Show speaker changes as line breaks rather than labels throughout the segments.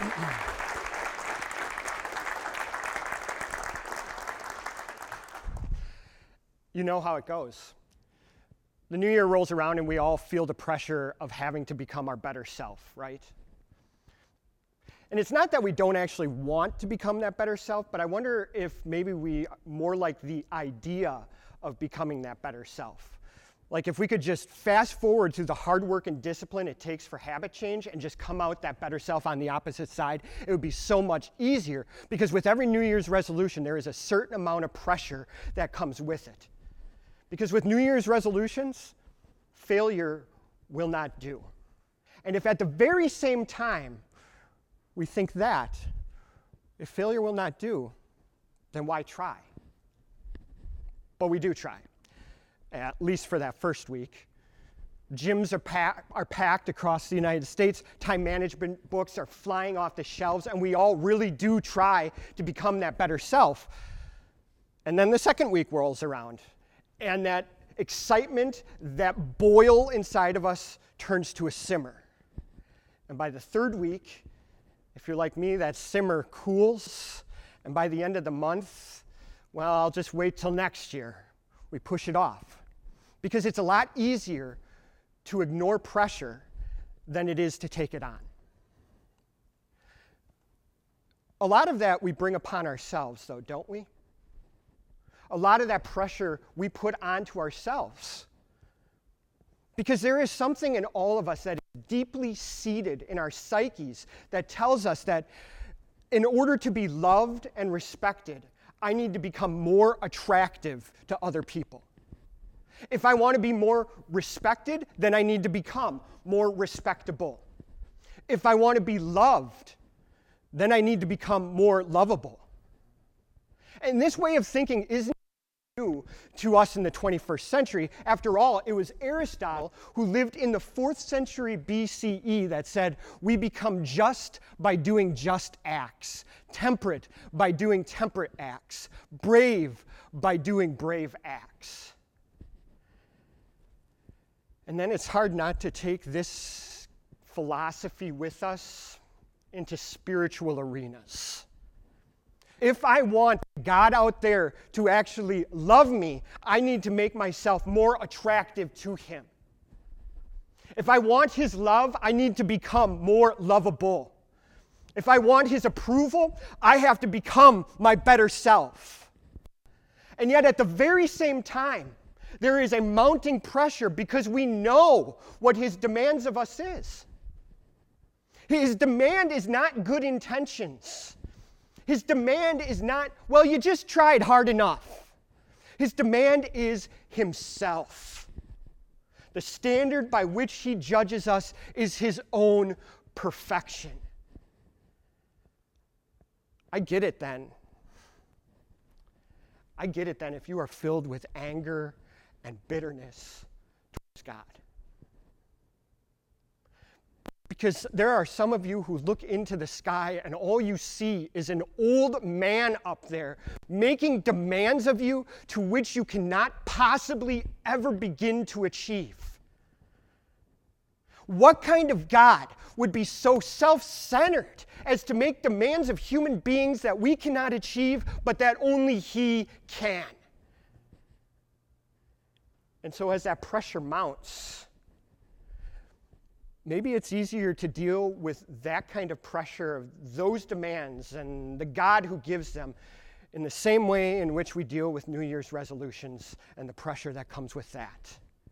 You know how it goes. The new year rolls around and we all feel the pressure of having to become our better self, right? And it's not that we don't actually want to become that better self, but I wonder if maybe we more like the idea of becoming that better self. Like if we could just fast forward through the hard work and discipline it takes for habit change and just come out that better self on the opposite side, it would be so much easier, because with every New Year's resolution, there is a certain amount of pressure that comes with it. Because with New Year's resolutions, failure will not do. And if at the very same time we think that, if failure will not do, then why try? But we do try, at least for that first week. Gyms are packed across the United States. Time management books are flying off the shelves, and we all really do try to become that better self. And then the second week rolls around, and that excitement, that boil inside of us turns to a simmer. And by the third week, if you're like me, that simmer cools, and by the end of the month, well, I'll just wait till next year. We push it off. Because it's a lot easier to ignore pressure than it is to take it on. A lot of that we bring upon ourselves, though, don't we? A lot of that pressure we put onto ourselves. Because there is something in all of us that is deeply seated in our psyches that tells us that in order to be loved and respected, I need to become more attractive to other people. If I want to be more respected, then I need to become more respectable. If I want to be loved, then I need to become more lovable. And this way of thinking isn't new to us in the 21st century. After all, it was Aristotle who lived in the 4th century BCE that said, we become just by doing just acts, temperate by doing temperate acts, brave by doing brave acts. And then it's hard not to take this philosophy with us into spiritual arenas. If I want God out there to actually love me, I need to make myself more attractive to Him. If I want His love, I need to become more lovable. If I want His approval, I have to become my better self. And yet at the very same time, there is a mounting pressure because we know what His demands of us is. His demand is not good intentions. His demand is not, well, you just tried hard enough. His demand is Himself. The standard by which He judges us is His own perfection. I get it then. I get it then if you are filled with anger and bitterness towards God. Because there are some of you who look into the sky and all you see is an old man up there making demands of you to which you cannot possibly ever begin to achieve. What kind of God would be so self-centered as to make demands of human beings that we cannot achieve, but that only He can? And so as that pressure mounts, maybe it's easier to deal with that kind of pressure of those demands and the God who gives them in the same way in which we deal with New Year's resolutions and the pressure that comes with that.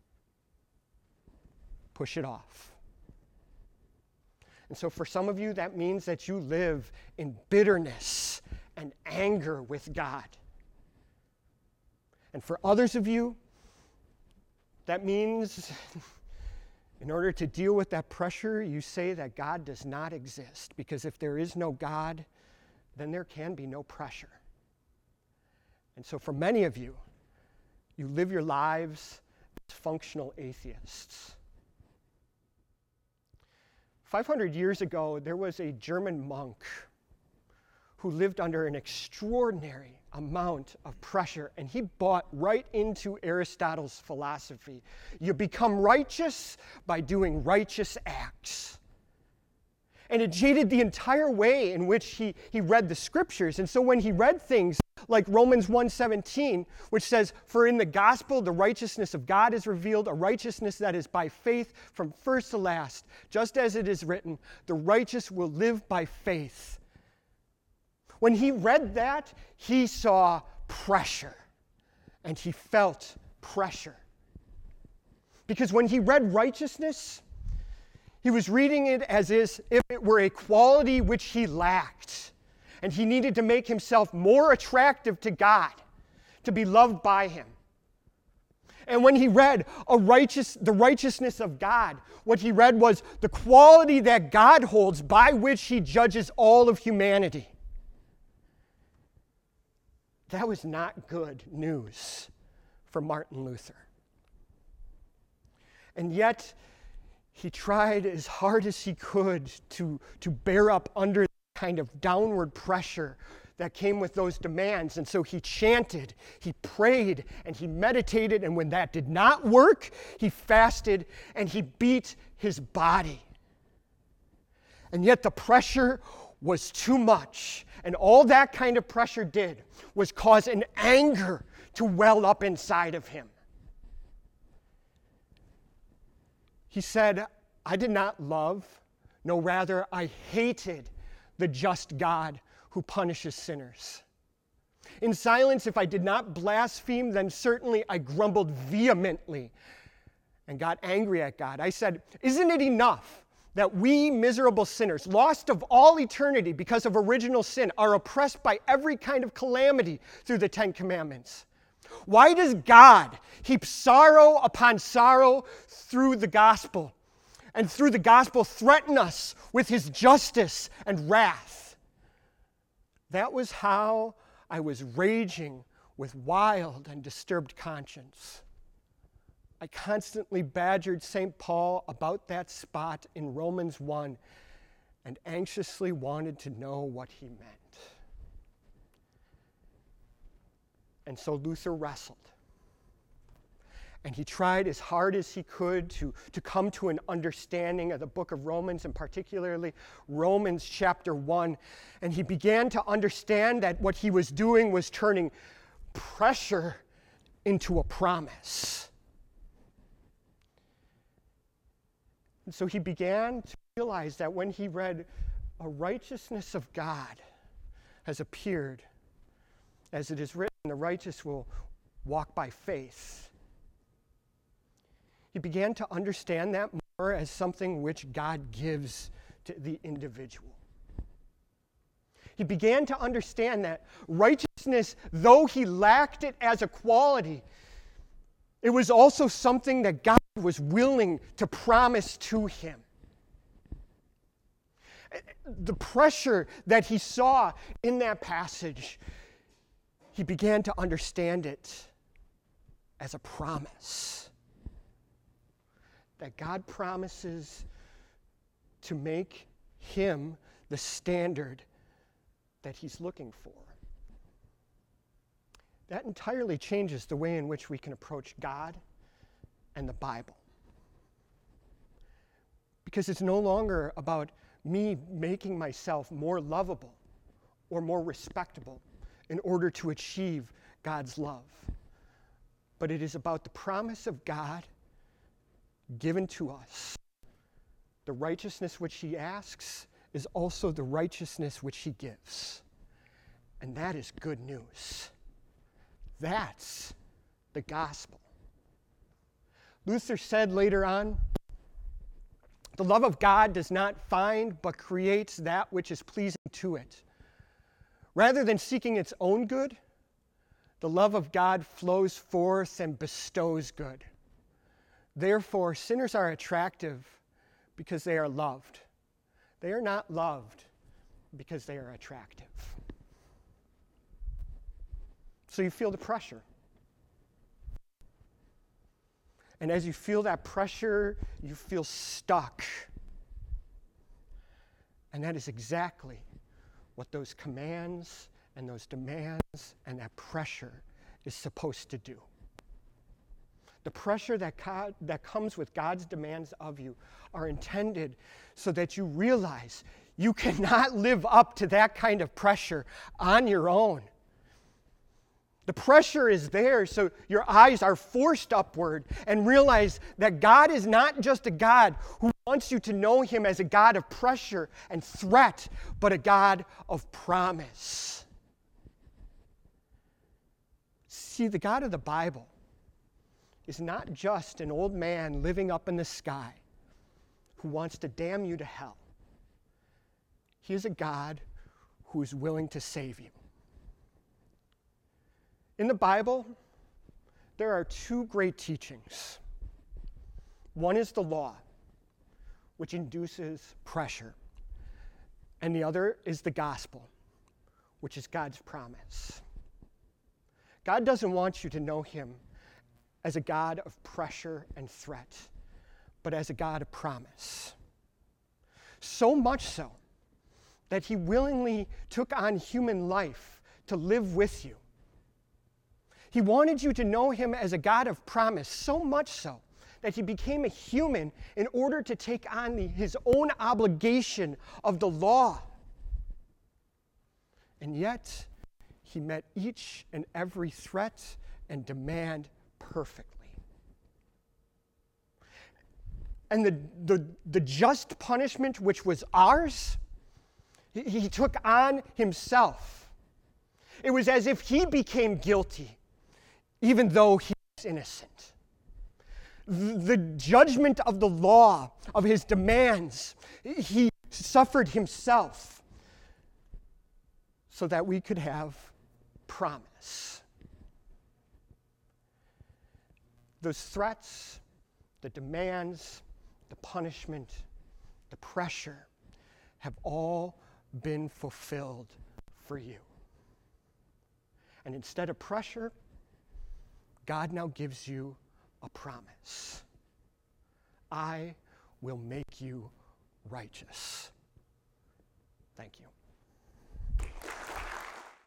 Push it off. And so for some of you, that means that you live in bitterness and anger with God. And for others of you, that means in order to deal with that pressure, you say that God does not exist, because if there is no God, then there can be no pressure. And so for many of you, you live your lives as functional atheists. 500 years ago, there was a German monk who lived under an extraordinary amount of pressure, and he bought right into Aristotle's philosophy. You become righteous by doing righteous acts. And it jaded the entire way in which he read the scriptures. And so when he read things like Romans 1:17, which says, "For in the gospel the righteousness of God is revealed, a righteousness that is by faith from first to last, just as it is written, the righteous will live by faith." When he read that, he saw pressure, and he felt pressure. Because when he read righteousness, he was reading it as if it were a quality which he lacked. And he needed to make himself more attractive to God, to be loved by him. And when he read the righteousness of God, what he read was the quality that God holds by which he judges all of humanity. That was not good news for Martin Luther. And yet, he tried as hard as he could to bear up under the kind of downward pressure that came with those demands. And so he chanted, he prayed, and he meditated. And when that did not work, he fasted and he beat his body. And yet the pressure was too much. And all that kind of pressure did was cause an anger to well up inside of him. He said, "I did not love, no, rather I hated the just God who punishes sinners. In silence, if I did not blaspheme, then certainly I grumbled vehemently and got angry at God. I said, isn't it enough that we miserable sinners, lost of all eternity because of original sin, are oppressed by every kind of calamity through the Ten Commandments? Why does God heap sorrow upon sorrow through the gospel, and through the gospel threaten us with his justice and wrath?" That was how I was raging with wild and disturbed conscience. I constantly badgered St. Paul about that spot in Romans 1 and anxiously wanted to know what he meant. And so Luther wrestled. And he tried as hard as he could to come to an understanding of the book of Romans, and particularly Romans chapter 1. And he began to understand that what he was doing was turning pressure into a promise. And so he began to realize that when he read, "A righteousness of God has appeared, as it is written, the righteous will walk by faith," he began to understand that more as something which God gives to the individual. He began to understand that righteousness, though he lacked it as a quality, it was also something that God was willing to promise to him. The pressure that he saw in that passage, he began to understand it as a promise. That God promises to make him the standard that he's looking for. That entirely changes the way in which we can approach God and the Bible. Because it's no longer about me making myself more lovable or more respectable in order to achieve God's love. But it is about the promise of God given to us. The righteousness which he asks is also the righteousness which he gives. And that is good news. That's the gospel. Luther said later on, "The love of God does not find but creates that which is pleasing to it. Rather than seeking its own good, the love of God flows forth and bestows good. Therefore, sinners are attractive because they are loved. They are not loved because they are attractive." So you feel the pressure. And as you feel that pressure, you feel stuck. And that is exactly what those commands and those demands and that pressure is supposed to do. The pressure that comes with God's demands of you are intended so that you realize You cannot live up to that kind of pressure on your own. The pressure is there, so your eyes are forced upward and realize that God is not just a God who wants you to know him as a God of pressure and threat, but a God of promise. See, the God of the Bible is not just an old man living up in the sky who wants to damn you to hell. He is a God who is willing to save you. In the Bible, there are two great teachings. One is the law, which induces pressure, and the other is the gospel, which is God's promise. God doesn't want you to know him as a God of pressure and threat, but as a God of promise. So much so that he willingly took on human life to live with you. He wanted you to know him as a God of promise, so much so that he became a human in order to take on his own obligation of the law. And yet, he met each and every threat and demand perfectly. And the just punishment which was ours, he took on himself. It was as if he became guilty, even though he was innocent. The judgment of the law, of his demands, he suffered himself so that we could have promise. Those threats, the demands, the punishment, the pressure have all been fulfilled for you. And instead of pressure, God now gives you a promise. I will make you righteous. Thank you.